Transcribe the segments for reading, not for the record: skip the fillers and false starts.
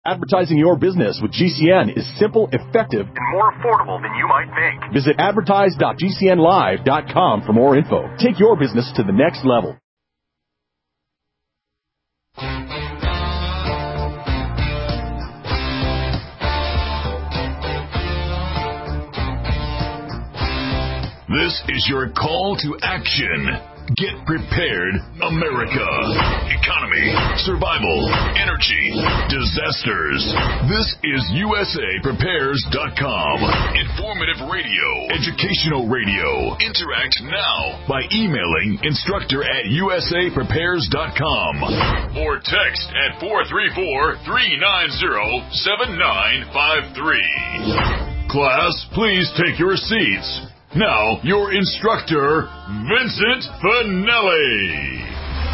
Advertising your business with GCN is simple, effective, and more affordable than you might think. Visit advertise.gcnlive.com for more info. Take your business to the next level. This is your call to action. Get prepared, America. Economy, survival, energy, disasters. This is USAPrepares.com. Informative radio, educational radio. Interact now by emailing instructor@USAPrepares.com or text at 434-390-7953. Class, please take your seats. Now, your instructor, Vincent Finelli.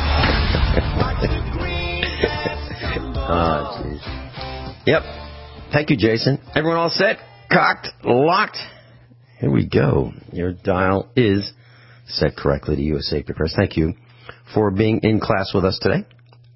Oh, jeez. Yep. Thank you, Jason. Everyone all set? Cocked? Locked? Here we go. Your dial is set correctly to USA Prepares. Thank you for being in class with us today.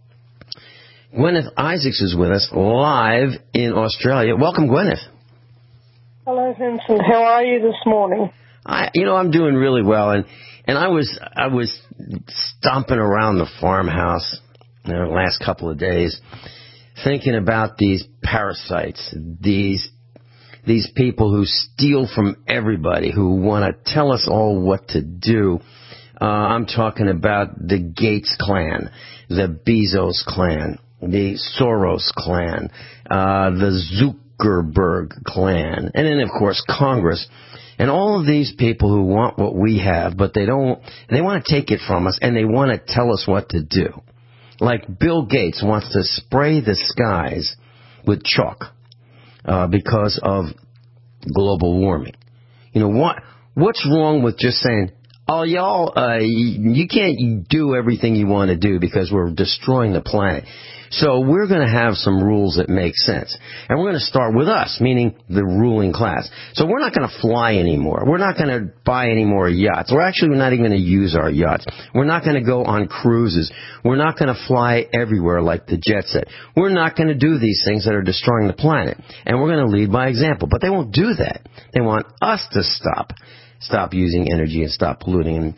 Gwyneth Isaacs is with us live in Australia. Welcome, Gwyneth. Hello, Vincent. How are you this morning? I'm doing really well, and I was stomping around the farmhouse the last couple of days, thinking about these parasites, these people who steal from everybody, who want to tell us all what to do. I'm talking about the Gates clan, the Bezos clan, the Soros clan, the Zuckerberg clan, and then of course Congress. And all of these people who want what we have, but they want to take it from us, and they want to tell us what to do. Like Bill Gates wants to spray the skies with chalk because of global warming. What's wrong with just saying, oh, y'all, you can't do everything you want to do because we're destroying the planet. So we're going to have some rules that make sense. And we're going to start with us, meaning the ruling class. So we're not going to fly anymore. We're not going to buy any more yachts. We're actually not even going to use our yachts. We're not going to go on cruises. We're not going to fly everywhere like the jet set. We're not going to do these things that are destroying the planet. And we're going to lead by example. But they won't do that. They want us to stop using energy and stop polluting.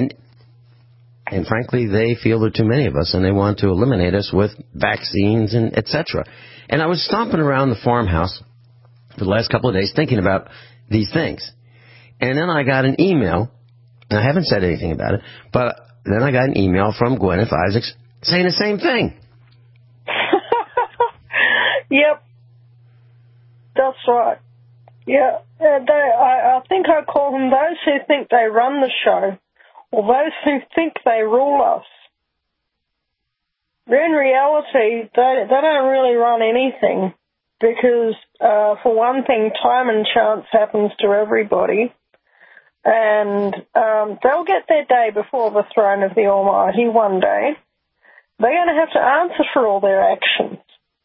And frankly, they feel there are too many of us, and they want to eliminate us with vaccines and etc. And I was stomping around the farmhouse for the last couple of days thinking about these things. And then I got an email, and I haven't said anything about it, but then I got an email from Gwyneth Isaacs saying the same thing. Yep. That's right. Yeah. I think I call them those who think they run the show, or those who think they rule us. In reality, they don't really run anything because, for one thing, time and chance happens to everybody. And they'll get their day before the throne of the Almighty one day. They're going to have to answer for all their actions,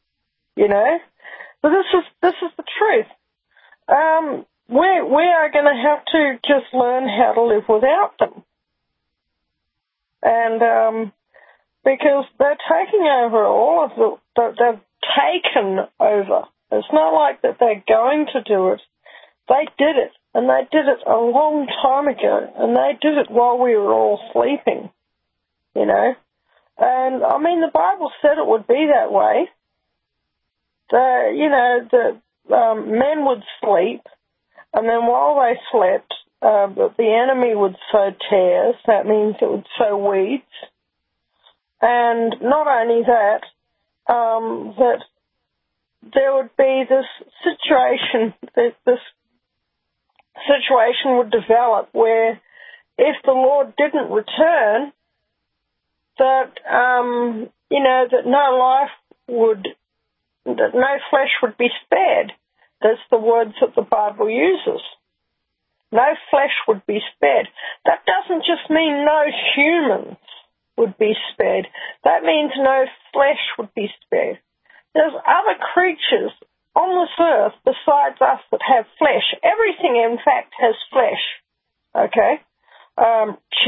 But this is the truth. We are going to have to just learn how to live without them. And because they're taking over all of they've taken over. It's not like that they're going to do it. They did it, and they did it a long time ago, and they did it while we were all sleeping, And, the Bible said it would be that way. Men would sleep, and then while they slept, the enemy would sow tares. That means it would sow weeds. And not only that, that there would be this situation would develop where if the Lord didn't return, that no flesh would be spared. That's the words that the Bible uses. No flesh would be spared. That doesn't just mean no humans would be spared. That means no flesh would be spared. There's other creatures on this earth besides us that have flesh. Everything, in fact, has flesh. Okay?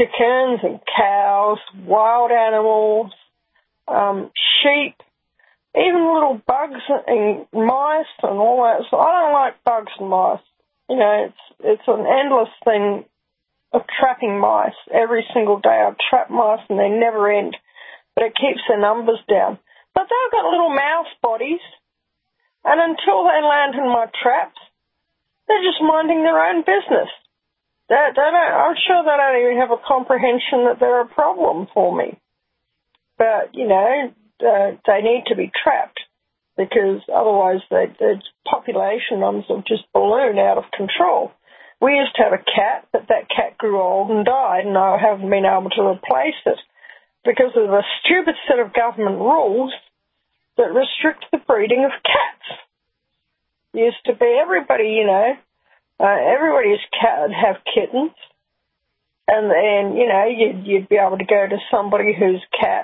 Chickens and cows, wild animals, sheep, even little bugs and mice and all that. So I don't like bugs and mice. You know, it's an endless thing of trapping mice. Every single day I trap mice and they never end, but it keeps their numbers down. But they've got little mouse bodies, and until they land in my traps, they're just minding their own business. I'm sure they don't even have a comprehension that they're a problem for me. But, you know, they need to be trapped, because otherwise the population numbers will just balloon out of control. We used to have a cat, but that cat grew old and died, and I haven't been able to replace it because of a stupid set of government rules that restrict the breeding of cats. Used to be everybody, you know, everybody's cat would have kittens, and then, you know, you'd be able to go to somebody whose cat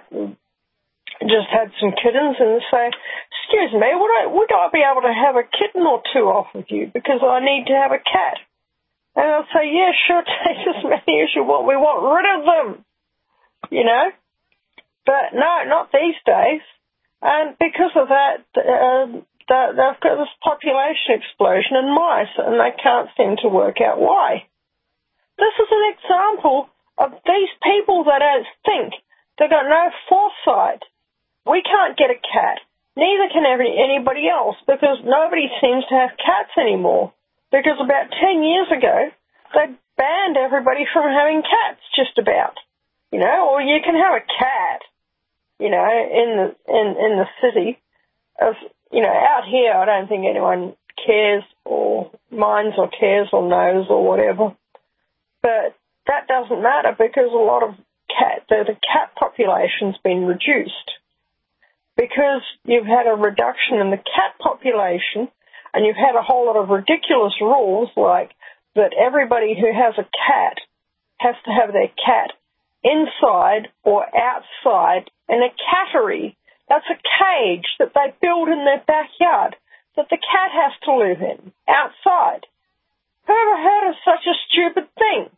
just had some kittens and say, excuse me, would I be able to have a kitten or two off of you because I need to have a cat? And I'll say, yeah, sure, take as many as you want. We want rid of them, you know. But no, not these days. And because of that, they've got this population explosion in mice, and they can't seem to work out why. This is an example of these people that don't think. They've got no foresight. We can't get a cat. Neither can anybody else, because nobody seems to have cats anymore. Because about 10 years ago, they banned everybody from having cats, just about. You know, or you can have a cat, you know, in the city. You know, out here, I don't think anyone cares or minds or cares or knows or whatever. But that doesn't matter, because a lot of the cat population's been reduced. Because you've had a reduction in the cat population, and you've had a whole lot of ridiculous rules, like that everybody who has a cat has to have their cat inside or outside in a cattery. That's a cage that they build in their backyard that the cat has to live in, outside. Who ever heard of such a stupid thing?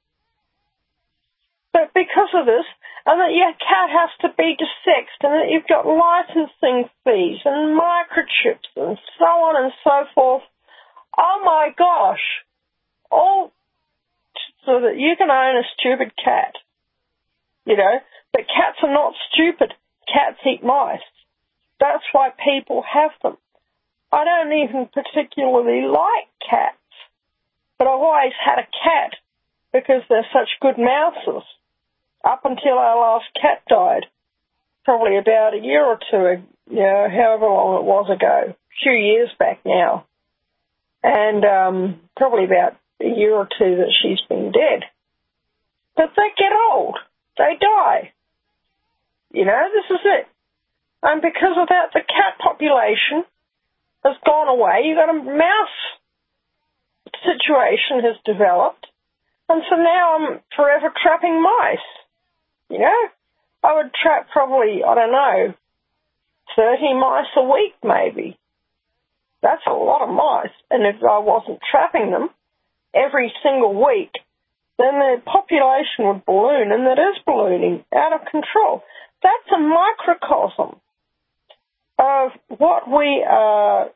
But because of this, and that your cat has to be desexed, and that you've got licensing fees and microchips and so on and so forth, oh my gosh, all so that you can own a stupid cat. You know, but cats are not stupid. Cats eat mice. That's why people have them. I don't even particularly like cats, but I've always had a cat because they're such good mouses. Up until our last cat died, probably about a year or two, you know, however long it was ago, a few years back now. And probably about a year or two that she's been dead. But they get old. They die. You know, this is it. And because of that, the cat population has gone away. You've got a mouse situation has developed. And so now I'm forever trapping mice. You know, I would trap probably, I don't know, 30 mice a week maybe. That's a lot of mice. And if I wasn't trapping them every single week, then the population would balloon, and it is ballooning out of control. That's a microcosm of what we are,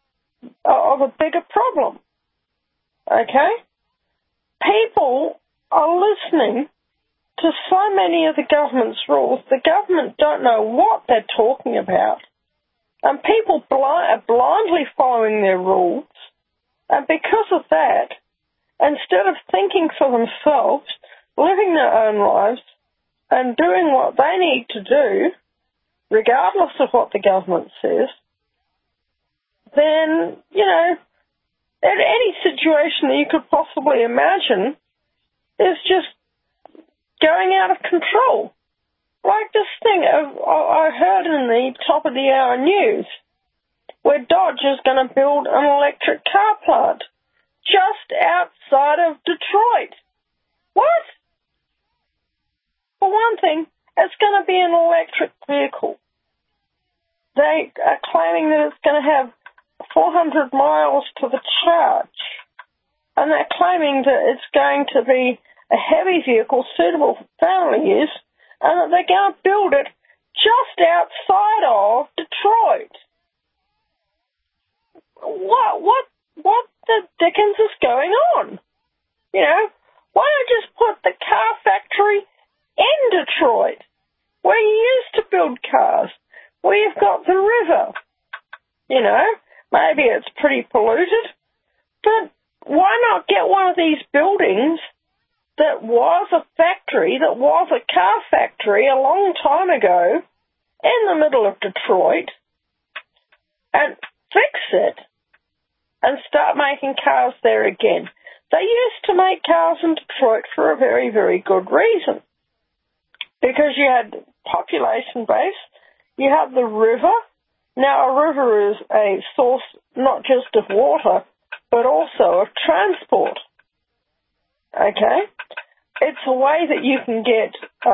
of a bigger problem. Okay? People are listening to so many of the government's rules. The government don't know what they're talking about. And people are blindly following their rules. And because of that, instead of thinking for themselves, living their own lives, and doing what they need to do, regardless of what the government says, then, you know, any situation that you could possibly imagine is just going out of control. Like this thing I heard in the top of the hour news, where Dodge is going to build an electric car plant just outside of Detroit. What? For one thing, it's going to be an electric vehicle. They are claiming that it's going to have 400 miles to the charge. And they're claiming that it's going to be a heavy vehicle suitable for family use, and that they're going to build it just outside of Detroit. What the dickens is going on? You know, why not just put the car factory in Detroit, where you used to build cars, where you've got the river? You know, maybe it's pretty polluted, but why not get one of these buildings that was a factory, that was a car factory a long time ago in the middle of Detroit, and fix it and start making cars there again? They used to make cars in Detroit for a very, very good reason. Because you had population base, you had the river. Now, a river is a source not just of water, but also of transport. Okay? It's a way that you can get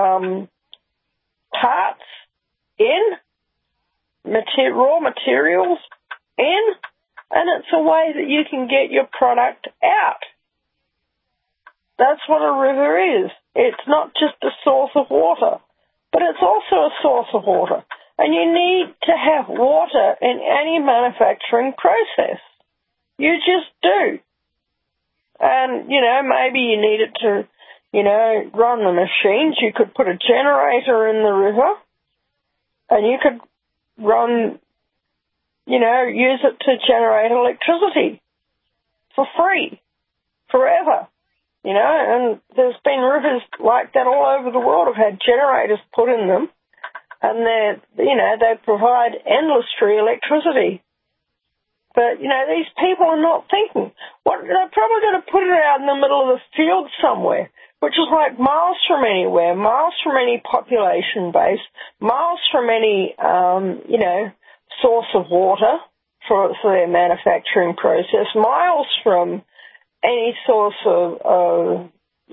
parts in, raw materials in, and it's a way that you can get your product out. That's what a river is. It's not just a source of water, but it's also a source of water. And you need to have water in any manufacturing process. You just do. And, you know, maybe you need it to, you know, run the machines. You could put a generator in the river, and you could run, you know, use it to generate electricity for free, forever. You know, and there's been rivers like that all over the world have had generators put in them, and they provide endless free electricity. But, you know, these people are not thinking. They're probably going to put it out in the middle of the field somewhere, which is like miles from anywhere, miles from any population base, miles from any, source of water for their manufacturing process, miles from any source of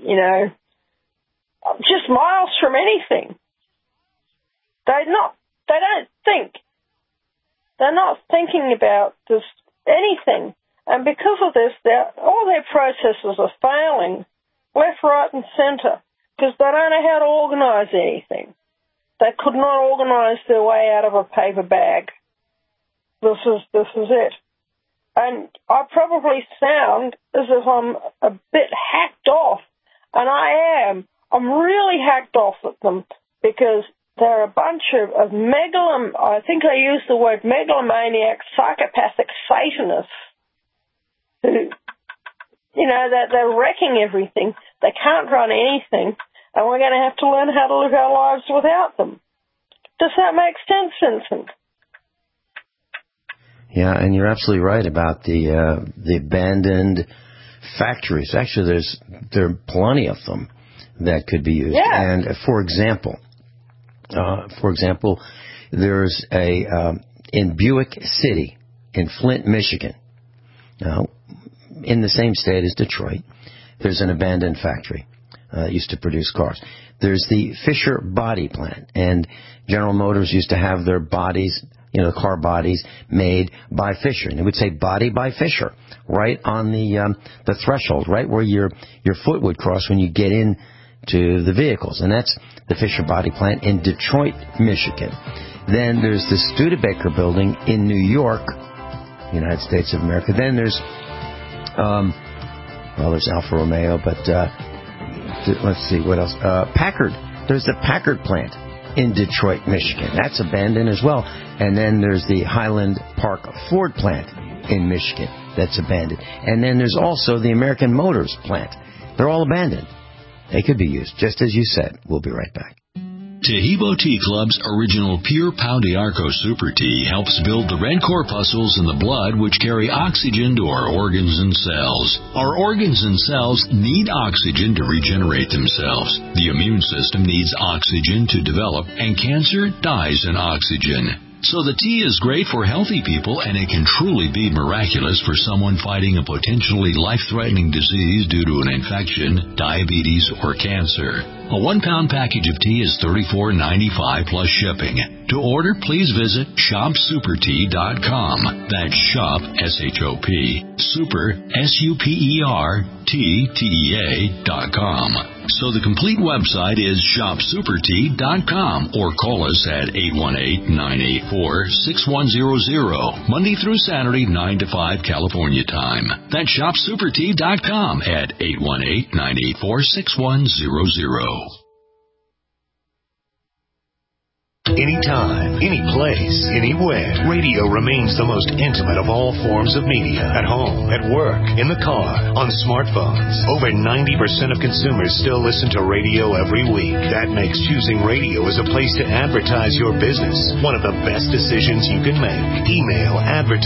just miles from anything. They don't think. They're not thinking about this, anything. And because of this, all their processes are failing, left, right, and centre, because they don't know how to organise anything. They could not organise their way out of a paper bag. This is it. And I probably sound as if I'm a bit hacked off, and I am. I'm really hacked off at them because they're a bunch of I think I used the word megalomaniac, psychopathic Satanists who, you know, that they're wrecking everything. They can't run anything, and we're going to have to learn how to live our lives without them. Does that make sense, Vincent? Yeah, and you're absolutely right about the abandoned factories. Actually, there are plenty of them that could be used. Yeah. And for example, there's in Buick City, in Flint, Michigan, in the same state as Detroit, there's an abandoned factory that used to produce cars. There's the Fisher Body Plant, and General Motors used to have their bodies, the car bodies made by Fisher, and it would say "Body by Fisher" right on the threshold, right where your foot would cross when you get in to the vehicles, and that's the Fisher Body Plant in Detroit, Michigan. Then there's the Studebaker Building in New York, United States of America. Then there's there's Alfa Romeo, but let's see what else. Packard. There's the Packard plant in Detroit, Michigan. That's abandoned as well. And then there's the Highland Park Ford plant in Michigan. That's abandoned. And then there's also the American Motors plant. They're all abandoned. They could be used, just as you said. We'll be right back. Taheebo Tea Club's original Pure Pau d'Arco Super Tea helps build the red corpuscles in the blood which carry oxygen to our organs and cells. Our organs and cells need oxygen to regenerate themselves. The immune system needs oxygen to develop, and cancer dies in oxygen. So the tea is great for healthy people, and it can truly be miraculous for someone fighting a potentially life-threatening disease due to an infection, diabetes, or cancer. A 1-pound package of tea is $34.95 plus shipping. To order, please visit shopsupertea.com. That's shop, S-H-O-P, super, S-U-P-E-R, T-T-E-A.com. So the complete website is shopsupertea.com or call us at 818-984-6100, Monday through Saturday, 9 to 5 California time. That's shopsupertea.com at 818-984-6100. Anytime, any place, anywhere, radio remains the most intimate of all forms of media. At home, at work, in the car, on smartphones. Over 90% of consumers still listen to radio every week. That makes choosing radio as a place to advertise your business one of the best decisions you can make. Email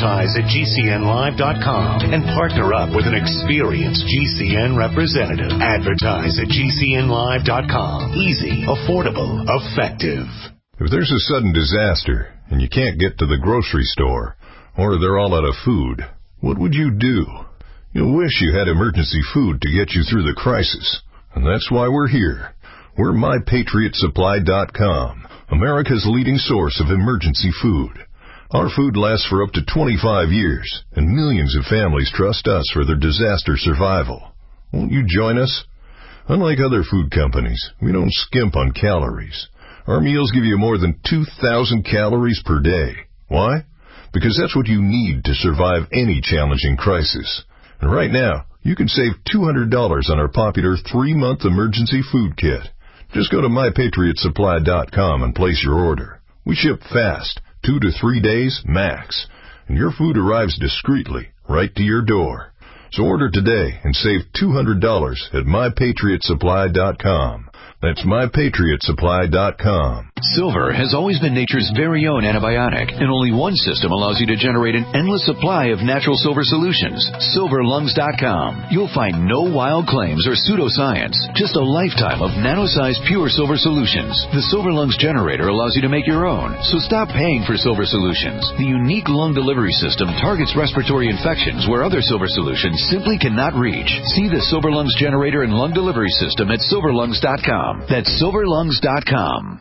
advertise@gcnlive.com and partner up with an experienced GCN representative. Advertise at gcnlive.com. Easy, affordable, effective. If there's a sudden disaster and you can't get to the grocery store, or they're all out of food, what would you do? You'll wish you had emergency food to get you through the crisis. And that's why we're here. We're MyPatriotSupply.com, America's leading source of emergency food. Our food lasts for up to 25 years, and millions of families trust us for their disaster survival. Won't you join us? Unlike other food companies, we don't skimp on calories. Our meals give you more than 2,000 calories per day. Why? Because that's what you need to survive any challenging crisis. And right now, you can save $200 on our popular 3-month emergency food kit. Just go to MyPatriotSupply.com and place your order. We ship fast, 2 to 3 days max, and your food arrives discreetly right to your door. So order today and save $200 at MyPatriotSupply.com. That's MyPatriotSupply.com. Silver has always been nature's very own antibiotic, and only one system allows you to generate an endless supply of natural silver solutions. SilverLungs.com. You'll find no wild claims or pseudoscience, just a lifetime of nano-sized pure silver solutions. The Silver Lungs generator allows you to make your own, so stop paying for silver solutions. The unique lung delivery system targets respiratory infections where other silver solutions simply cannot reach. See the Silver Lungs generator and lung delivery system at SilverLungs.com. That's SilverLungs.com.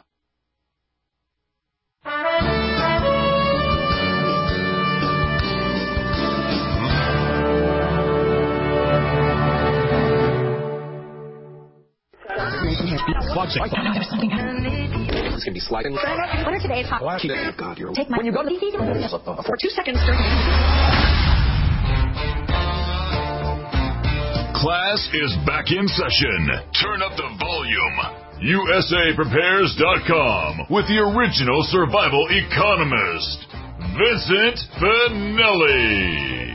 It's gonna be sliding. What are today's hot? Oh, God, you're take my. When you go to for 2 seconds. Class is back in session. Turn up the volume. USAPrepares.com with the original survival economist, Vincent Finelli.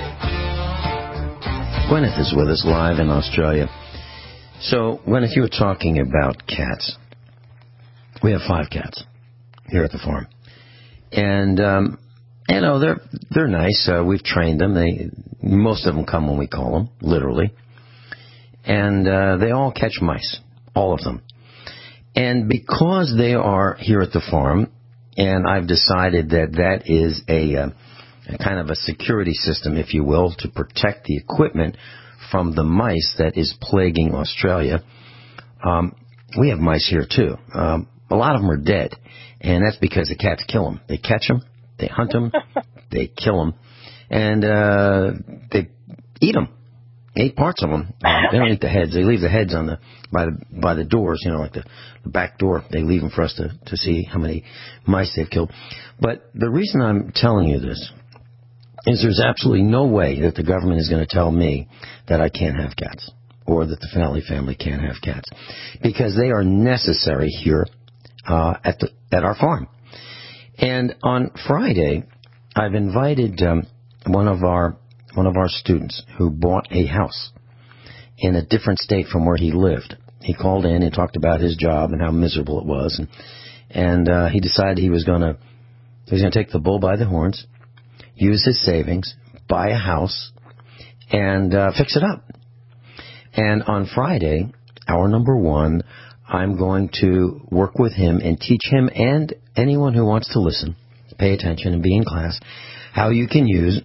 Gwyneth is with us live in Australia. So, Gwyneth, you were talking about cats. We have 5 cats here at the farm. And, you know, they're nice. We've trained them. Most of them come when we call them, literally. And they all catch mice, all of them. And because they are here at the farm, and I've decided that is a kind of a security system, if you will, to protect the equipment from the mice that is plaguing Australia. We have mice here, too. A lot of them are dead, and that's because the cats kill them. They catch them, they hunt them, they kill them, and they eat them. They eat parts of them. They don't eat the heads. They leave the heads on by the doors, you know, like the back door. They leave them for us to see how many mice they've killed. But the reason I'm telling you this is there's absolutely no way that the government is going to tell me that I can't have cats or that the Finelli family can't have cats, because they are necessary here at our farm. And on Friday, I've invited one of our students who bought a house in a different state from where he lived. He called in and talked about his job and how miserable it was, and he decided he was going to take the bull by the horns, use his savings, buy a house, and fix it up. And on Friday, hour number 1, I'm going to work with him and teach him and anyone who wants to listen, pay attention and be in class, how you can use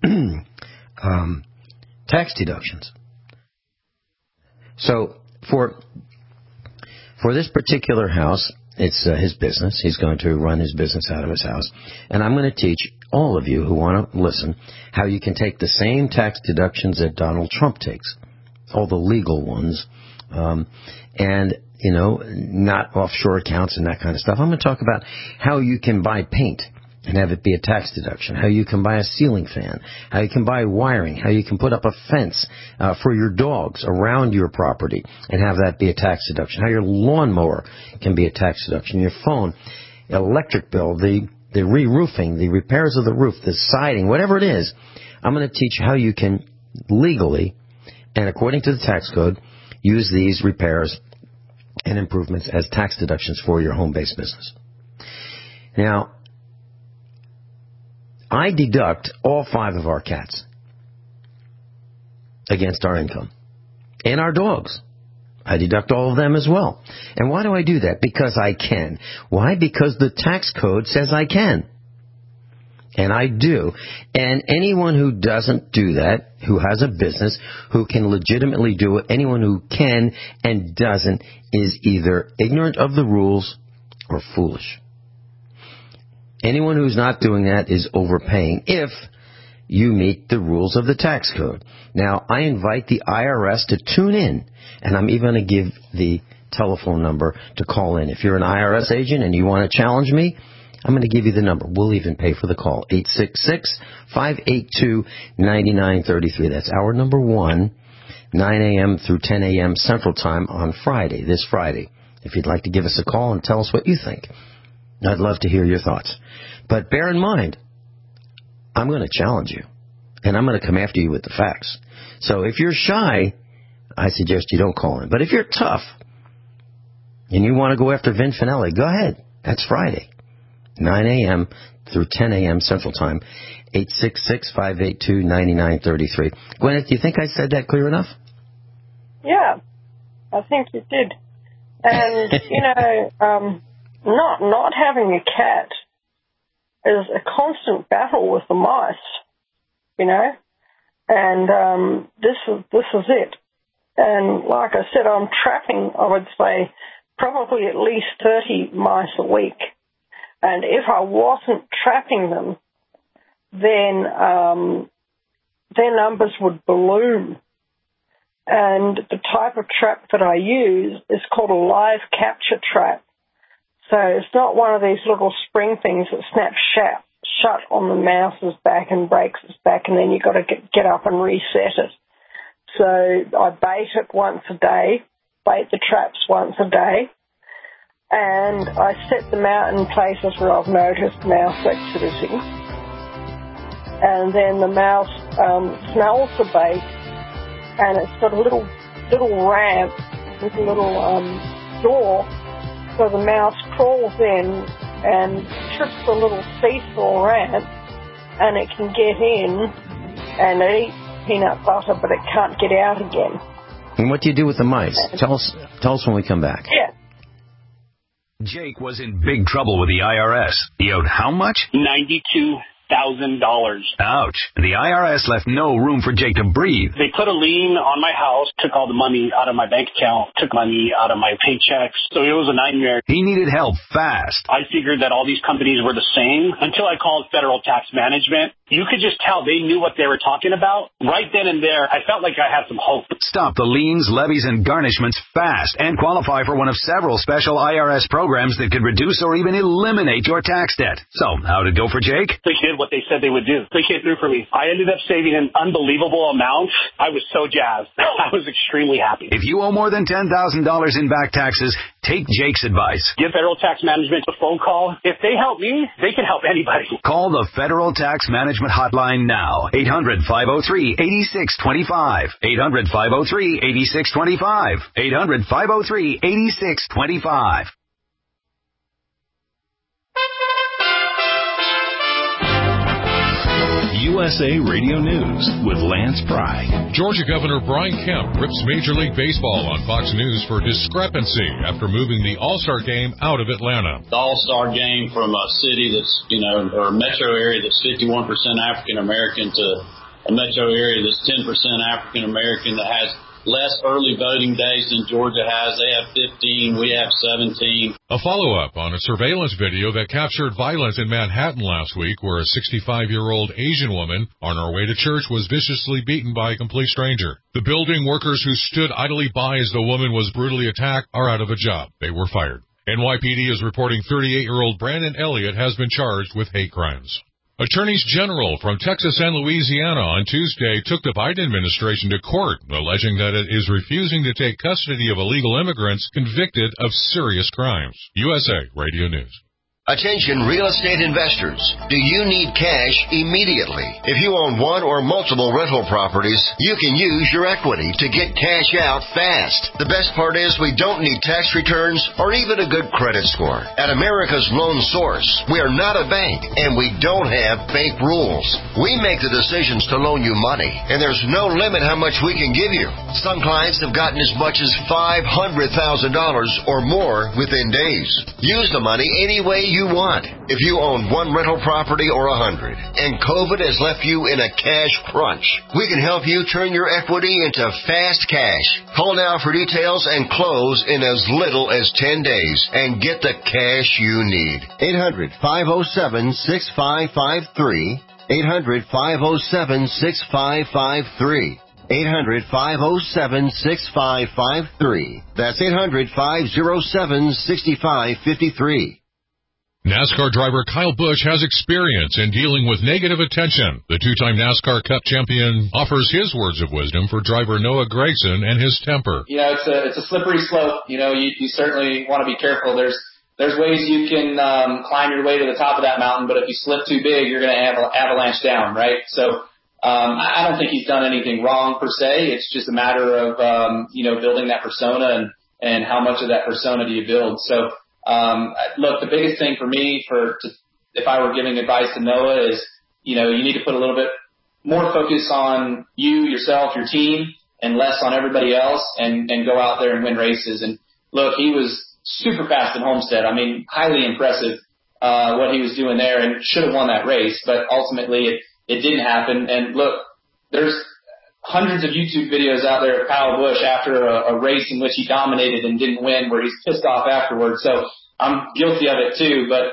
tax deductions. So for this particular house, it's his business. He's going to run his business out of his house. And I'm going to teach all of you who want to listen how you can take the same tax deductions that Donald Trump takes, all the legal ones, and, not offshore accounts and that kind of stuff. I'm going to talk about how you can buy paint and have it be a tax deduction, how you can buy a ceiling fan, how you can buy wiring, how you can put up a fence for your dogs around your property and have that be a tax deduction, how your lawnmower can be a tax deduction, your phone, electric bill, the re-roofing, the repairs of the roof, the siding, whatever it is. I'm going to teach how you can legally and according to the tax code use these repairs and improvements as tax deductions for your home-based business. Now, I deduct all 5 of our cats against our income. And our dogs. I deduct all of them as well. And why do I do that? Because I can. Why? Because the tax code says I can. And I do. And anyone who doesn't do that, who has a business, who can legitimately do it, anyone who can and doesn't is either ignorant of the rules or foolish. Anyone who's not doing that is overpaying if you meet the rules of the tax code. Now, I invite the IRS to tune in, and I'm even going to give the telephone number to call in. If you're an IRS agent and you want to challenge me, I'm going to give you the number. We'll even pay for the call. 866-582-9933. That's hour number 1, 9 a.m. through 10 a.m. Central Time on Friday, this Friday. If you'd like to give us a call and tell us what you think, I'd love to hear your thoughts. But bear in mind, I'm going to challenge you, and I'm going to come after you with the facts. So if you're shy, I suggest you don't call in. But if you're tough and you want to go after Vin Finelli, go ahead. That's Friday, 9 a.m. through 10 a.m. Central Time, 866-582-9933. Gwyneth, do you think I said that clear enough? Yeah, I think you did. And, not having a cat is a constant battle with the mice, and this is it. And like I said, I'm trapping, I would say, probably at least 30 mice a week. And if I wasn't trapping them, then their numbers would balloon. And the type of trap that I use is called a live capture trap. So it's not one of these little spring things that snaps shut on the mouse's back and breaks its back, and then you've got to get up and reset it. So I bait it once a day, bait the traps once a day, and I set them out in places where I've noticed mouse activity. And then the mouse smells the bait, and it's got a little ramp with a little door. So the mouse crawls in and trips the little seesaw ramp, and it can get in and eat peanut butter, but it can't get out again. And what do you do with the mice? Tell us when we come back. Yeah. Jake was in big trouble with the IRS. He owed how much? $92,000. Ouch. The IRS left no room for Jake to breathe. They put a lien on my house, took all the money out of my bank account, took money out of my paychecks. So it was a nightmare. He needed help fast. I figured that all these companies were the same until I called Federal Tax Management. You could just tell they knew what they were talking about. Right then and there, I felt like I had some hope. Stop the liens, levies, and garnishments fast and qualify for one of several special IRS programs that could reduce or even eliminate your tax debt. So, how'd it go for Jake? They did what they said they would do. They came through for me. I ended up saving an unbelievable amount. I was so jazzed. I was extremely happy. If you owe more than $10,000 in back taxes, take Jake's advice. Give Federal Tax Management a phone call. If they help me, they can help anybody. Call the Federal Tax Management Hotline now. 800-503-8625. 800-503-8625. 800-503-8625. USA Radio News with Lance Pry. Georgia Governor Brian Kemp rips Major League Baseball on Fox News for discrepancy after moving the All-Star Game out of Atlanta. The All-Star Game from a city that's, or a metro area that's 51% African American to a metro area that's 10% African American that has less early voting days than Georgia has. They have 15. We have 17. A follow-up on a surveillance video that captured violence in Manhattan last week, where a 65-year-old Asian woman on her way to church was viciously beaten by a complete stranger. The building workers who stood idly by as the woman was brutally attacked are out of a job. They were fired. NYPD is reporting 38-year-old Brandon Elliott has been charged with hate crimes. Attorneys general from Texas and Louisiana on Tuesday took the Biden administration to court, alleging that it is refusing to take custody of illegal immigrants convicted of serious crimes. USA Radio News. Attention real estate investors. Do you need cash immediately? If you own one or multiple rental properties, you can use your equity to get cash out fast. The best part is we don't need tax returns or even a good credit score. At America's Loan Source, we are not a bank and we don't have bank rules. We make the decisions to loan you money, and there's no limit how much we can give you. Some clients have gotten as much as $500,000 or more within days. Use the money any way you want. If you own one rental property or 100 and COVID has left you in a cash crunch, we can help you turn your equity into fast cash. Call now for details and close in as little as 10 days and get the cash you need. 800-507-6553. 800-507-6553. 800-507-6553. That's 800-507-6553. NASCAR driver Kyle Busch has experience in dealing with negative attention. The two-time NASCAR Cup champion offers his words of wisdom for driver Noah Gragson and his temper. You know, it's a slippery slope. You know, you certainly want to be careful. There's ways you can climb your way to the top of that mountain, but if you slip too big, you're going to avalanche down, right? So I don't think he's done anything wrong per se. It's just a matter of building that persona and how much of that persona do you build. So look, the biggest thing for me if I were giving advice to Noah is, you need to put a little bit more focus on you, yourself, your team, and less on everybody else and go out there and win races. And look, he was super fast at Homestead. I mean, highly impressive, what he was doing there and should have won that race, but ultimately it didn't happen. And look, there's hundreds of YouTube videos out there of Kyle Busch after a race in which he dominated and didn't win, where he's pissed off afterwards. So I'm guilty of it too, but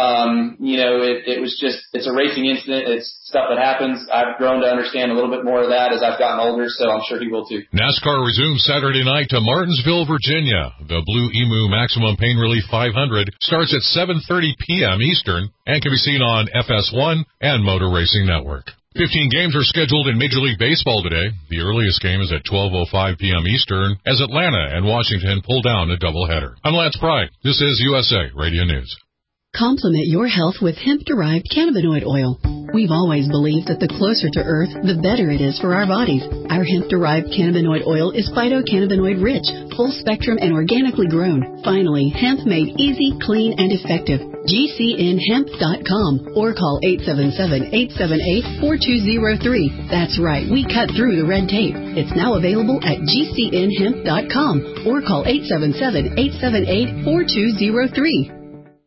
it's a racing incident. It's stuff that happens. I've grown to understand a little bit more of that as I've gotten older, so I'm sure he will too. NASCAR resumes Saturday night to Martinsville, Virginia. The Blue Emu Maximum Pain Relief 500 starts at 7:30 p.m. Eastern and can be seen on FS1 and Motor Racing Network. 15 games are scheduled in Major League Baseball today. The earliest game is at 12:05 p.m. Eastern as Atlanta and Washington pull down a doubleheader. I'm Lance Pry. This is USA Radio News. Complement your health with hemp-derived cannabinoid oil. We've always believed that the closer to Earth, the better it is for our bodies. Our hemp-derived cannabinoid oil is phytocannabinoid-rich, full-spectrum, and organically grown. Finally, hemp made easy, clean, and effective. GCNhemp.com or call 877-878-4203. That's right, we cut through the red tape. It's now available at GCNhemp.com or call 877-878-4203.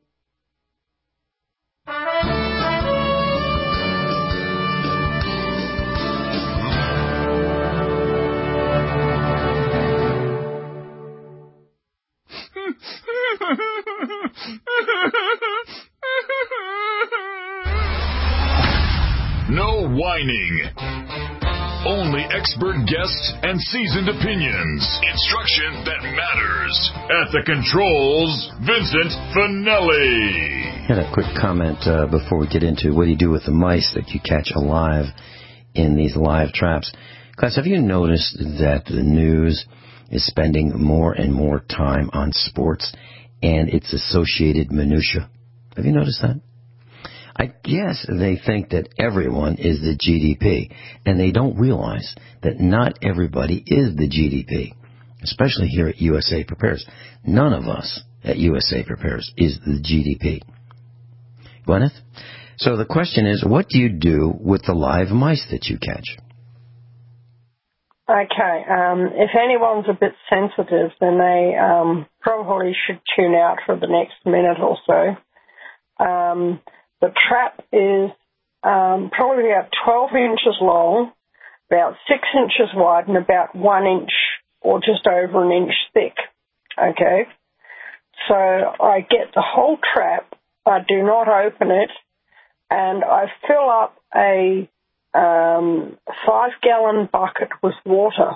No whining. Only expert guests and seasoned opinions. Instruction that matters. At the controls, Vincent Finelli. I had a quick comment before we get into what do you do with the mice that you catch alive in these live traps. Class, have you noticed that the news is spending more and more time on sports and its associated minutia? Have you noticed that? I guess they think that everyone is the GDP, and they don't realize that not everybody is the GDP, especially here at USA Prepares. None of us at USA Prepares is the GDP. Gwyneth? So the question is, what do you do with the live mice that you catch? Okay, if anyone's a bit sensitive, then they probably should tune out for the next minute or so. The trap is probably about 12 inches long, about 6 inches wide, and about 1 inch or just over an inch thick. Okay? So I get the whole trap, I do not open it, and I fill up a 5-gallon bucket with water.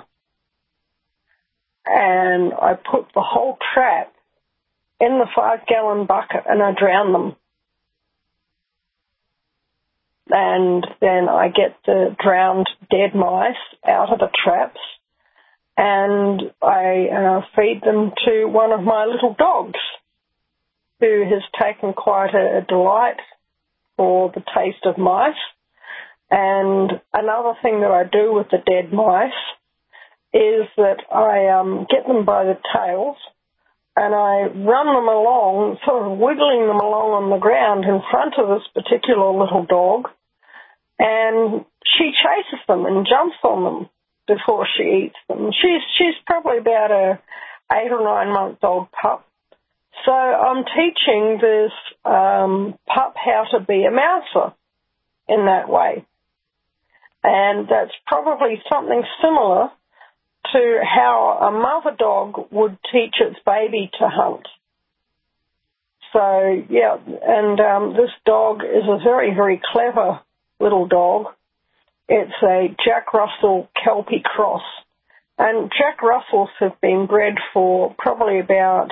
And I put the whole trap in the 5-gallon bucket and I drown them. And then I get the drowned dead mice out of the traps and I feed them to one of my little dogs who has taken quite a delight for the taste of mice. And another thing that I do with the dead mice is that I get them by the tails and I run them along, sort of wiggling them along on the ground in front of this particular little dog, and she chases them and jumps on them before she eats them. She's probably about a 8 or 9 month old pup. So I'm teaching this pup how to be a mouser in that way. And that's probably something similar to how a mother dog would teach its baby to hunt. So, yeah, and this dog is a very, very clever little dog. It's a Jack Russell Kelpie cross. And Jack Russells have been bred for probably about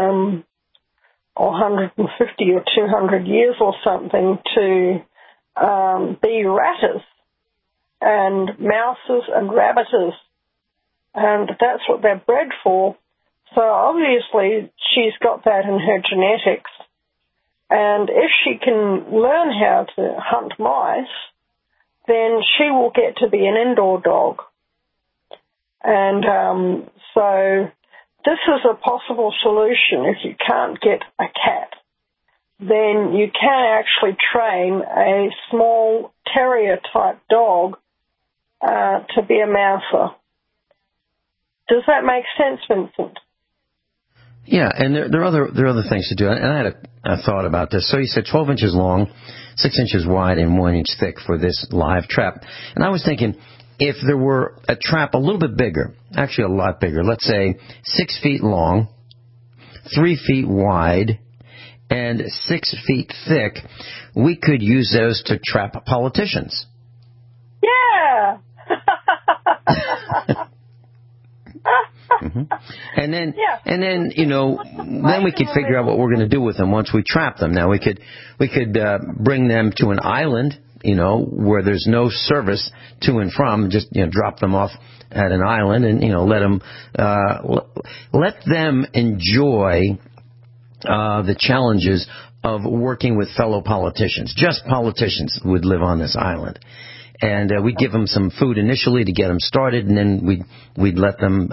150 or 200 years or something to be ratters and mouses and rabbiters. And that's what they're bred for. So obviously she's got that in her genetics. And if she can learn how to hunt mice, then she will get to be an indoor dog. And so this is a possible solution. If you can't get a cat, then you can actually train a small terrier-type dog to be a mouser. Does that make sense, Vincent? Yeah, and there are other things to do. And I had a thought about this. So you said 12 inches long, 6 inches wide, and 1 inch thick for this live trap. And I was thinking, if there were a trap a little bit bigger, actually a lot bigger, let's say 6 feet long, 3 feet wide, and 6 feet thick, we could use those to trap politicians. Yeah! Mm-hmm. And then, you know, then we could figure out what we're going to do with them once we trap them. Now we could bring them to an island, you know, where there's no service to and from. Just, you know, drop them off at an island and, you know, let them enjoy the challenges of working with fellow politicians. Just politicians would live on this island. And we'd give them some food initially to get them started, and then we'd let them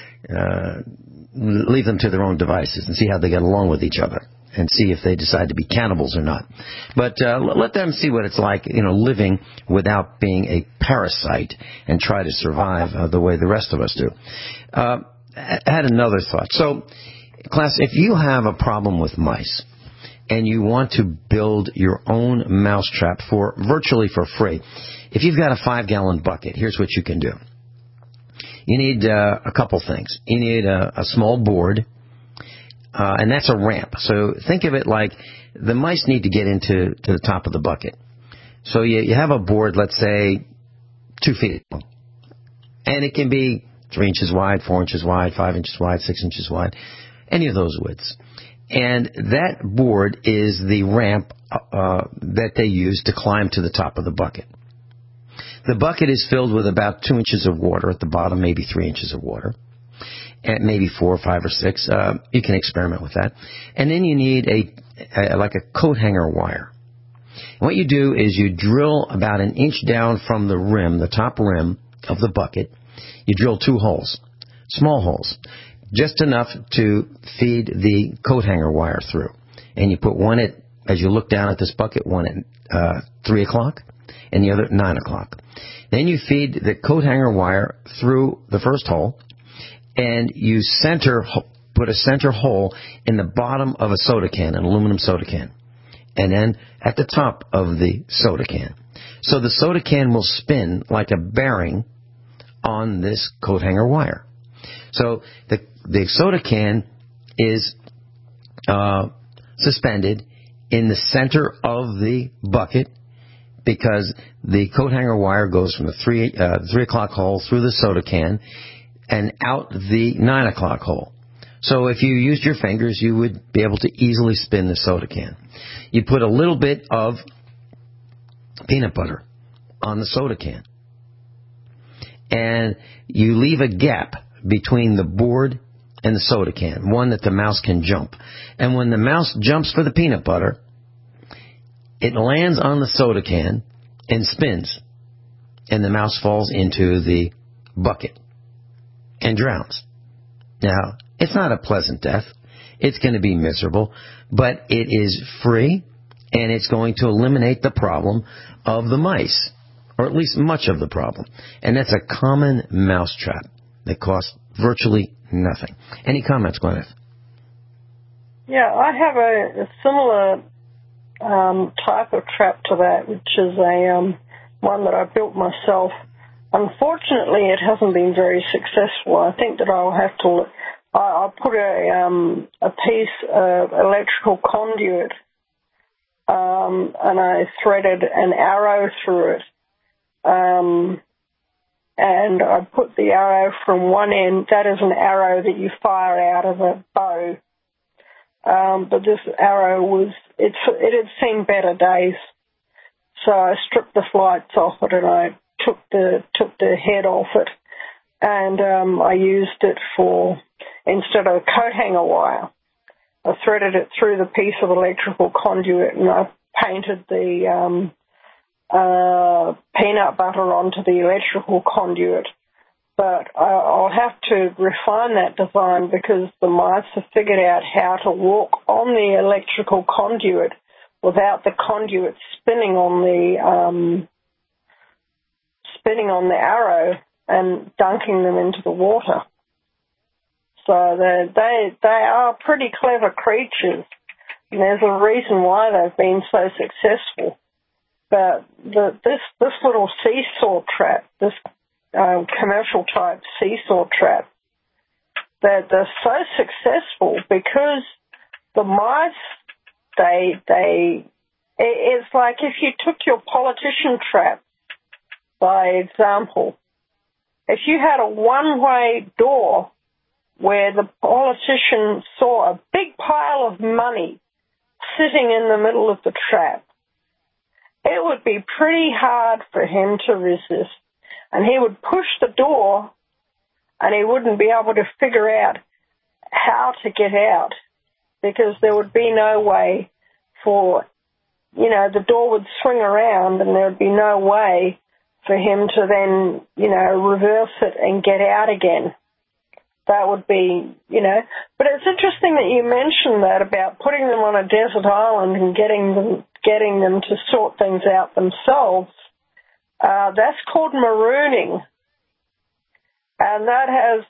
leave them to their own devices and see how they get along with each other and see if they decide to be cannibals or not. But let them see what it's like, you know, living without being a parasite and try to survive the way the rest of us do. I had another thought. So, class, if you have a problem with mice and you want to build your own mousetrap virtually for free, if you've got a 5-gallon bucket, here's what you can do. You need a couple things. You need a small board, and that's a ramp. So think of it like the mice need to get to the top of the bucket. So you have a board, let's say 2 feet long, and it can be 3 inches wide, 4 inches wide, 5 inches wide, 6 inches wide, any of those widths. And that board is the ramp that they use to climb to the top of the bucket. The bucket is filled with about 2 inches of water at the bottom, maybe 3 inches of water, and maybe 4 or 5 or 6. You can experiment with that. And then you need like a coat hanger wire. And what you do is you drill about an inch down from the rim, the top rim of the bucket. You drill 2 holes, small holes, just enough to feed the coat hanger wire through. And you put one as you look down at this bucket, one at 3 o'clock and the other at 9 o'clock. Then you feed the coat hanger wire through the first hole, and you put a center hole in the bottom of a soda can, an aluminum soda can, and then at the top of the soda can. So the soda can will spin like a bearing on this coat hanger wire. So the soda can is suspended in the center of the bucket, because the coat hanger wire goes from the 3 o'clock hole through the soda can and out the 9 o'clock hole. So if you used your fingers, you would be able to easily spin the soda can. You put a little bit of peanut butter on the soda can, and you leave a gap between the board and the soda can, one that the mouse can jump. And when the mouse jumps for the peanut butter, it lands on the soda can and spins, and the mouse falls into the bucket and drowns. Now, it's not a pleasant death. It's going to be miserable, but it is free, and it's going to eliminate the problem of the mice, or at least much of the problem. And that's a common mouse trap that costs virtually nothing. Any comments, Gwyneth? Yeah, I have a similar type of trap to that, which is one that I built myself. Unfortunately, it hasn't been very successful. I think that I'll have to. I'll put a piece of electrical conduit, and I threaded an arrow through it, and I put the arrow from one end. That is an arrow that you fire out of a bow. But this arrow it had seen better days. So I stripped the flights off it, and I took the head off it, and I used it for, instead of a coat hanger wire, I threaded it through the piece of electrical conduit, and I painted the peanut butter onto the electrical conduit. But I'll have to refine that design, because the mice have figured out how to walk on the electrical conduit without the conduit spinning on the arrow and dunking them into the water. So they are pretty clever creatures, and there's a reason why they've been so successful. But this little seesaw trap, this commercial type seesaw trap, they're so successful because the mice, it's like if you took your politician trap, by example, if you had a one-way door where the politician saw a big pile of money sitting in the middle of the trap, it would be pretty hard for him to resist. And he would push the door, and he wouldn't be able to figure out how to get out, because there would be no way for, the door would swing around, and there would be no way for him to then, reverse it and get out again. That would be, But it's interesting that you mentioned that about putting them on a desert island and getting them to sort things out themselves. That's called marooning, and that has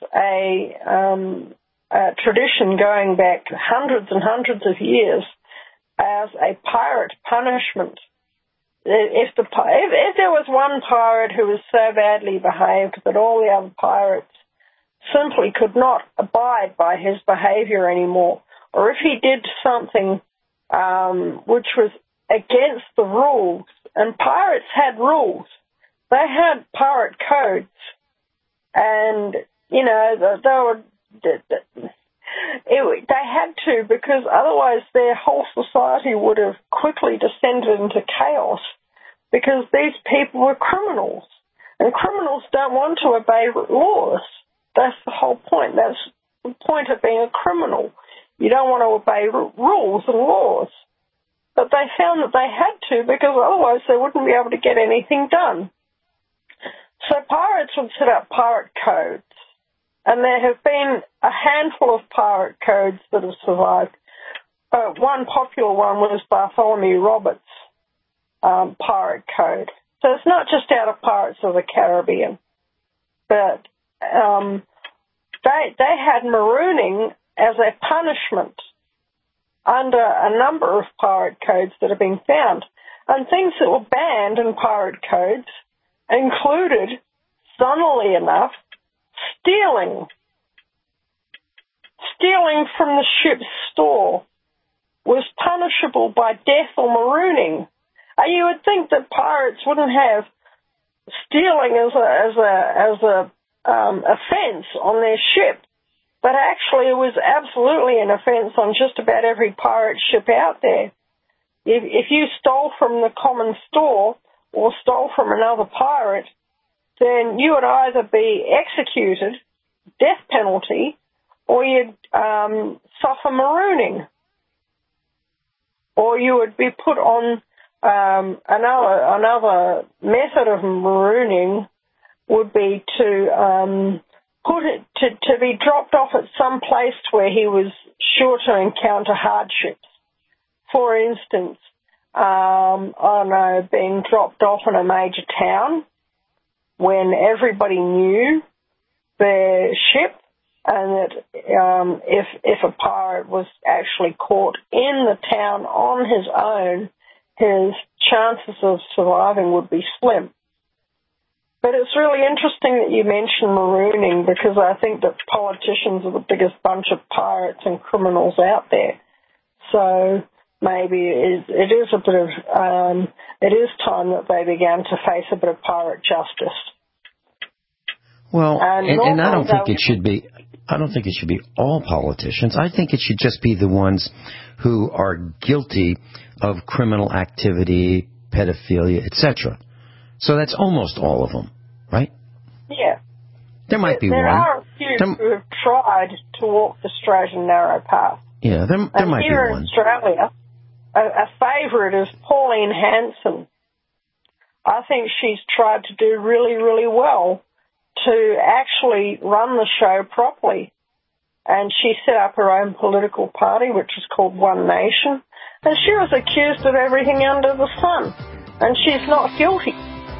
a tradition going back hundreds and hundreds of years as a pirate punishment. If there was one pirate who was so badly behaved that all the other pirates simply could not abide by his behavior anymore, or if he did something which was against the rules, and pirates had rules. They had pirate codes, and, they had to, because otherwise their whole society would have quickly descended into chaos, because these people were criminals, and criminals don't want to obey laws. That's the whole point. That's the point of being a criminal. You don't want to obey rules and laws. But they found that they had to, because otherwise they wouldn't be able to get anything done. So pirates would set up pirate codes, and there have been a handful of pirate codes that have survived. One popular one was Bartholomew Roberts' pirate code. So it's not just out of Pirates of the Caribbean, but they had marooning as a punishment under a number of pirate codes that have been found. And things that were banned in pirate codes included, funnily enough, stealing stealing from the ship's store was punishable by death or marooning. You would think that pirates wouldn't have stealing as a offence on their ship, but actually it was absolutely an offence on just about every pirate ship out there. If you stole from the common store or stole from another pirate, then you would either be executed, death penalty, or you'd suffer marooning, or you would be put on another method of marooning would be to be dropped off at some place where he was sure to encounter hardships. For instance, I don't know, being dropped off in a major town when everybody knew their ship, and that if a pirate was actually caught in the town on his own, his chances of surviving would be slim. But it's really interesting that you mention marooning, because I think that politicians are the biggest bunch of pirates and criminals out there. So maybe it is a bit of it is time that they began to face a bit of pirate justice. Well, and I don't think it should be. I don't think it should be all politicians. I think it should just be the ones who are guilty of criminal activity, pedophilia, etc. So that's almost all of them, right? Yeah. There might be one. There are a few who have tried to walk the straight and narrow path. Yeah, there might be one. Here in Australia, a favourite is Pauline Hanson. I think she's tried to do really, really well to actually run the show properly. And she set up her own political party, which is called One Nation. And she was accused of everything under the sun. And she's not guilty.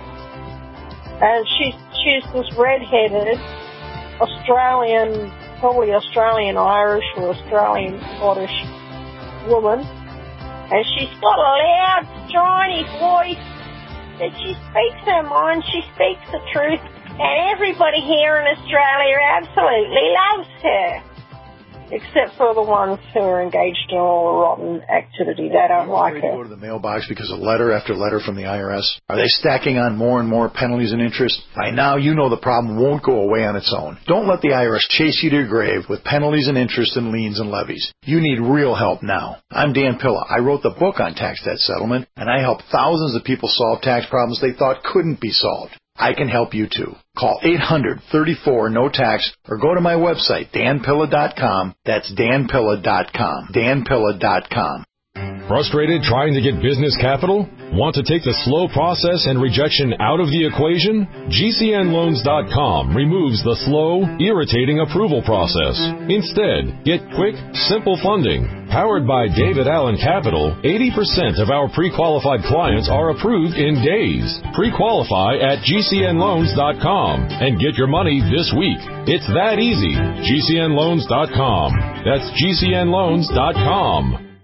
And she's this red-headed Australian, probably Australian-Irish or Australian-Scottish woman. And she's got a loud, striny voice. That she speaks her mind, she speaks the truth. And everybody here in Australia absolutely loves her. Except for the ones who are engaged in all the rotten activity. They don't like her. Go to the mailbox because of letter after letter from the IRS. Are they stacking on more and more penalties and interest? By now, you know the problem won't go away on its own. Don't let the IRS chase you to your grave with penalties and interest and liens and levies. You need real help now. I'm Dan Pilla. I wrote the book on tax debt settlement, and I help thousands of people solve tax problems they thought couldn't be solved. I can help you too. Call 800-34-NO-TAX or go to my website, danpilla.com. That's danpilla.com. danpilla.com. Frustrated trying to get business capital? Want to take the slow process and rejection out of the equation? GCNloans.com removes the slow, irritating approval process. Instead, get quick, simple funding. Powered by David Allen Capital, 80% of our pre-qualified clients are approved in days. Pre-qualify at GCNloans.com and get your money this week. It's that easy. GCNloans.com. That's GCNloans.com.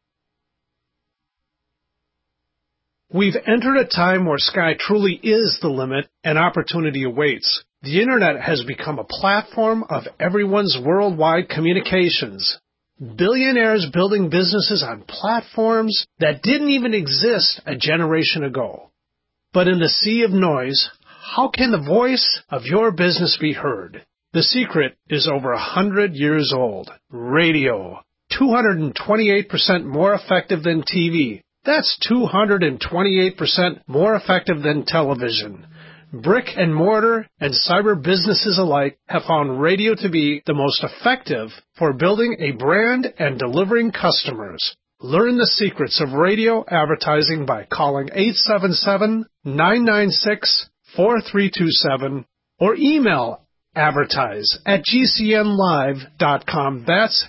We've entered a time where sky truly is the limit and opportunity awaits. The Internet has become a platform of everyone's worldwide communications. Billionaires building businesses on platforms that didn't even exist a generation ago. But in the sea of noise, how can the voice of your business be heard? The secret is over 100 years old. Radio. 228% more effective than TV. That's 228% more effective than television. Brick and mortar and cyber businesses alike have found radio to be the most effective for building a brand and delivering customers. Learn the secrets of radio advertising by calling 877-996-4327 or email advertise@gcnlive.com. That's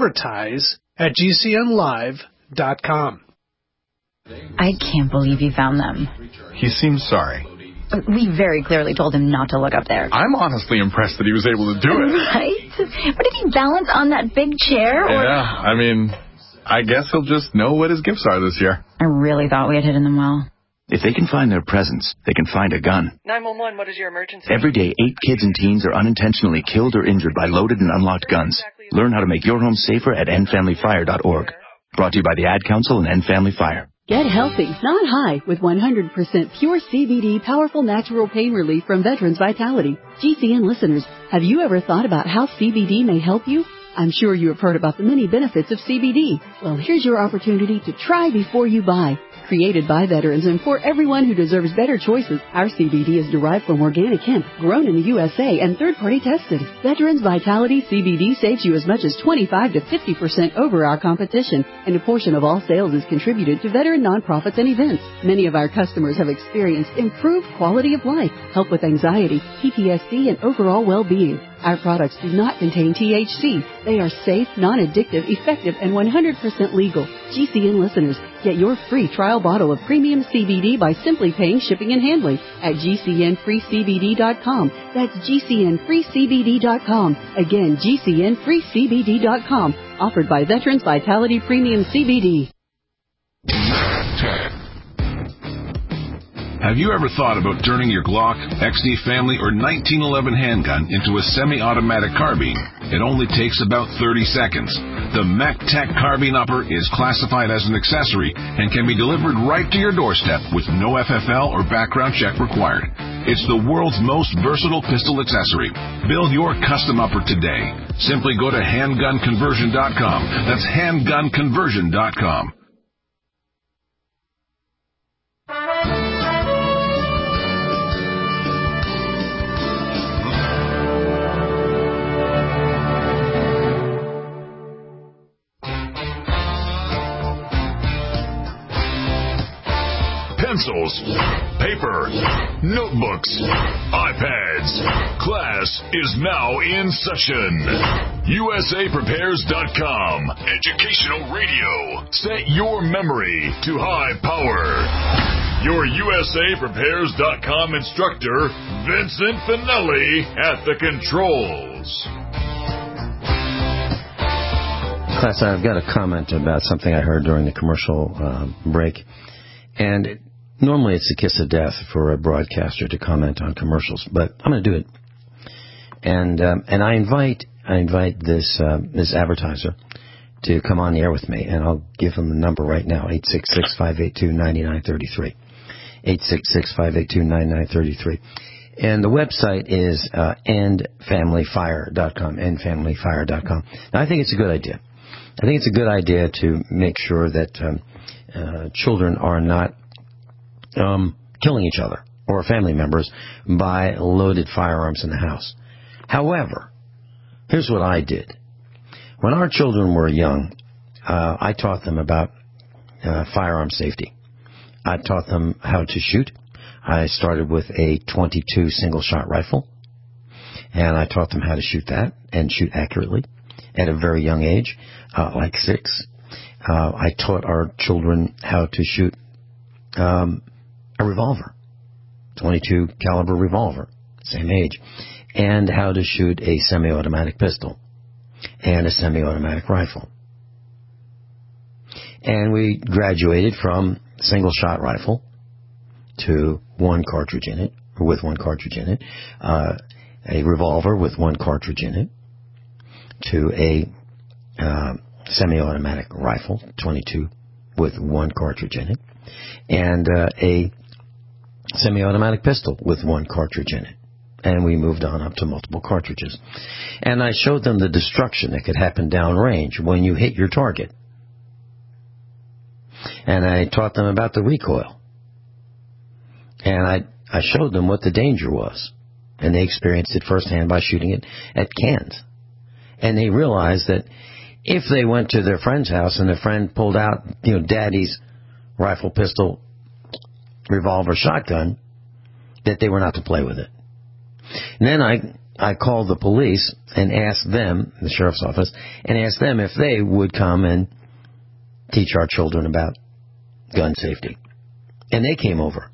advertise@gcnlive.com. I can't believe you found them. He seems sorry. We very clearly told him not to look up there. I'm honestly impressed that he was able to do it. Right? But did he balance on that big chair? Or... Yeah, I mean, I guess he'll just know what his gifts are this year. I really thought we had hidden them well. If they can find their presents, they can find a gun. 911, what is your emergency? Every day, 8 kids and teens are unintentionally killed or injured by loaded and unlocked guns. Learn how to make your home safer at endfamilyfire.org. Brought to you by the Ad Council and End Family Fire. Get healthy, not high, with 100% pure CBD powerful natural pain relief from Veterans Vitality. GCN listeners, have you ever thought about how CBD may help you? I'm sure you have heard about the many benefits of CBD. Well, here's your opportunity to try before you buy. Created by veterans and for everyone who deserves better choices, our CBD is derived from organic hemp, grown in the USA and third-party tested. Veterans Vitality CBD saves you as much as 25 to 50% over our competition, and a portion of all sales is contributed to veteran nonprofits and events. Many of our customers have experienced improved quality of life, help with anxiety, PTSD, and overall well-being. Our products do not contain THC. They are safe, non-addictive, effective, and 100% legal. GCN listeners, get your free trial bottle of premium CBD by simply paying shipping and handling at GCNFreeCBD.com. That's GCNFreeCBD.com. Again, GCNFreeCBD.com. Offered by Veterans Vitality Premium CBD. Have you ever thought about turning your Glock, XD Family, or 1911 handgun into a semi-automatic carbine? It only takes about 30 seconds. The MacTech Carbine Upper is classified as an accessory and can be delivered right to your doorstep with no FFL or background check required. It's the world's most versatile pistol accessory. Build your custom upper today. Simply go to handgunconversion.com. That's handgunconversion.com. Pencils, paper, notebooks, iPads. Class is now in session. USAPrepares.com. Educational radio. Set your memory to high power. Your USAPrepares.com instructor, Vincent Finelli, at the controls. Class, I've got a comment about something I heard during the commercial break. And normally it's the kiss of death for a broadcaster to comment on commercials, but I'm going to do it. And I invite this advertiser to come on the air with me, and I'll give him the number right now, 866-582-9933. 866-582-9933. And the website is endfamilyfire.com, endfamilyfire.com. Now, I think it's a good idea. I think it's a good idea to make sure that children are not killing each other or family members by loaded firearms in the house. However, here's what I did. When our children were young, I taught them about firearm safety. I taught them how to shoot. I started with a .22 single-shot rifle, and I taught them how to shoot that and shoot accurately at a very young age, like 6. I taught our children how to shoot a revolver, .22 caliber revolver, same age, and how to shoot a semi-automatic pistol and a semi-automatic rifle. And we graduated from single-shot rifle to one cartridge in it, or with one cartridge in it, a revolver with one cartridge in it, to a semi-automatic rifle, .22 with one cartridge in it, and a semi-automatic pistol with one cartridge in it. And we moved on up to multiple cartridges. And I showed them the destruction that could happen downrange when you hit your target. And I taught them about the recoil. And I showed them what the danger was. And they experienced it firsthand by shooting it at cans. And they realized that if they went to their friend's house and their friend pulled out, Daddy's rifle, pistol, revolver, shotgun, that they were not to play with it. And then I called the police and asked them, the sheriff's office, and asked them if they would come and teach our children about gun safety. And they came over.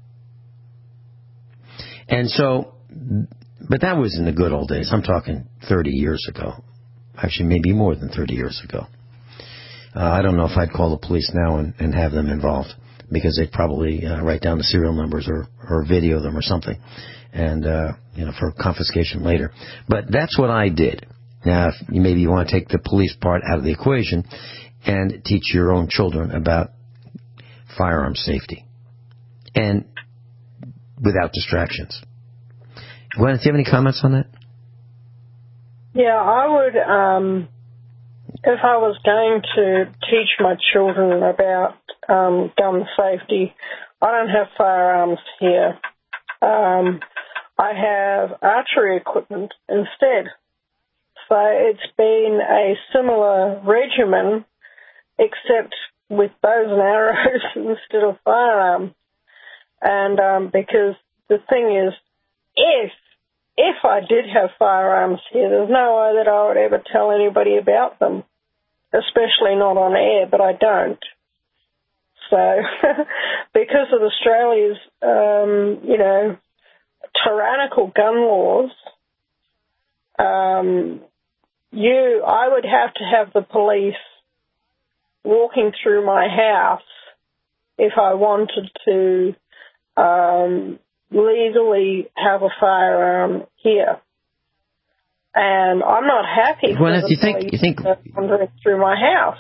And so, but that was in the good old days. I'm talking 30 years ago. Actually, maybe more than 30 years ago. I don't know if I'd call the police now and have them involved, because they'd probably write down the serial numbers or video them or something, and for confiscation later. But that's what I did. Now, if maybe you want to take the police part out of the equation and teach your own children about firearm safety. And without distractions. Gwen, do you have any comments on that? Yeah, I would, if I was going to teach my children about gun safety, I don't have firearms here. I have archery equipment instead. So it's been a similar regimen, except with bows and arrows instead of firearms. And because the thing is, if I did have firearms here, there's no way that I would ever tell anybody about them, especially not on air, but I don't. So because of Australia's, tyrannical gun laws, I would have to have the police walking through my house if I wanted to legally have a firearm here. And I'm not happy for the police wandering through my house.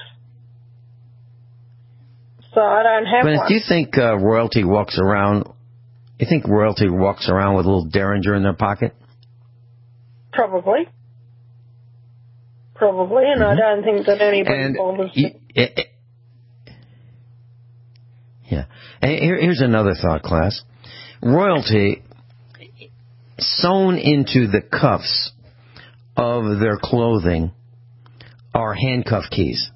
So I don't have one. Do you think royalty walks around? You think royalty walks around with a little Derringer in their pocket? Probably, and I don't think that anybody bothers. Yeah. And here's another thought, class. Royalty, sewn into the cuffs of their clothing, are handcuff keys.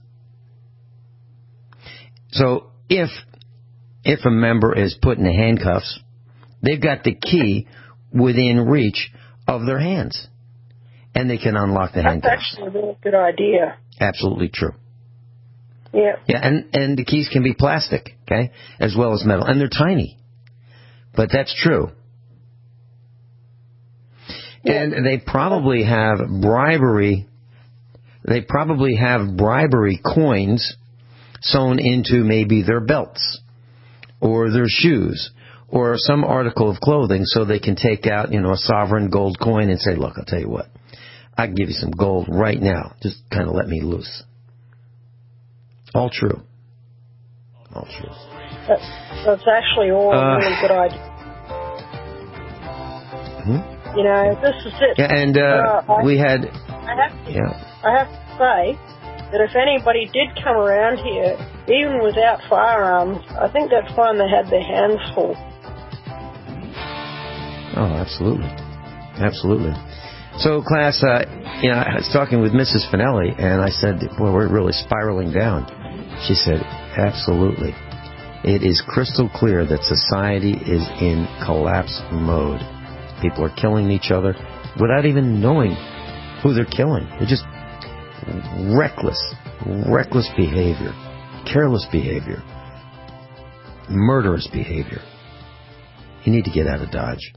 So if a member is put in the handcuffs, they've got the key within reach of their hands, and they can unlock the handcuffs. That's actually a really good idea. Absolutely true. Yeah. Yeah, and the keys can be plastic, okay, as well as metal, and they're tiny, but that's true. Yeah. And they probably have bribery. They probably have bribery coins sewn into maybe their belts or their shoes or some article of clothing, so they can take out, a sovereign gold coin and say, look, I'll tell you what, I can give you some gold right now. Just kind of let me loose. All true. All true. That's actually all a really good idea. This is it. Yeah, and we had... I have to say that if anybody did come around here, even without firearms, I think that's when they had their hands full. Oh, absolutely. Absolutely. So, class, I was talking with Mrs. Finelli, and I said, boy, we're really spiraling down. She said, absolutely. It is crystal clear that society is in collapse mode. People are killing each other without even knowing who they're killing. They're just reckless behavior, careless behavior, murderous behavior. You need to get out of Dodge.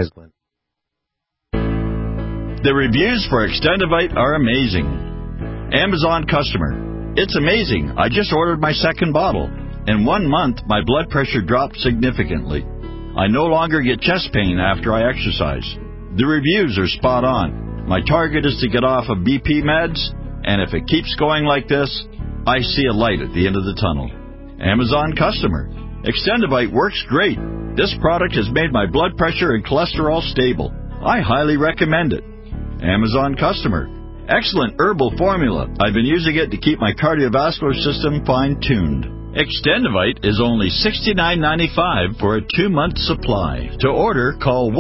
The reviews for Extendivite are amazing. Amazon customer. It's amazing. I just ordered my second bottle. In 1 month, my blood pressure dropped significantly. I no longer get chest pain after I exercise. The reviews are spot on. My target is to get off of BP meds, and if it keeps going like this, I see a light at the end of the tunnel. Amazon customer. Extendivite works great. This product has made my blood pressure and cholesterol stable. I highly recommend it. Amazon customer. Excellent herbal formula. I've been using it to keep my cardiovascular system fine-tuned. Extendivite is only $69.95 for a 2-month supply. To order, call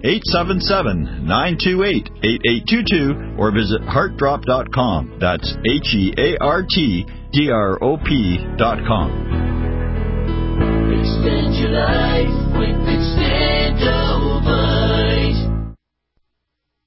1-877-928-8822 or visit heartdrop.com. That's HEARTDROP.com. Extend your life with Extendivite.